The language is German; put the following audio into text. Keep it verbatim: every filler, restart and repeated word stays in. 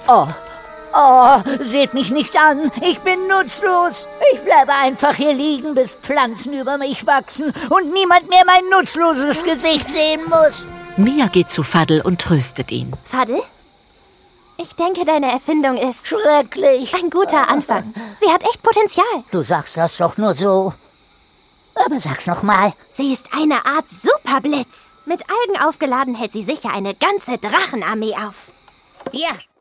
Oh, oh, seht mich nicht an. Ich bin nutzlos. Ich bleibe einfach hier liegen, bis Pflanzen über mich wachsen und niemand mehr mein nutzloses Gesicht sehen muss. Mia geht zu Faddel und tröstet ihn. Faddel? Ich denke, deine Erfindung ist schrecklich. Ein guter Anfang. Sie hat echt Potenzial. Du sagst das doch nur so. Aber sag's noch mal. Sie ist eine Art Superblitz. Mit Algen aufgeladen hält sie sicher eine ganze Drachenarmee auf. Ja,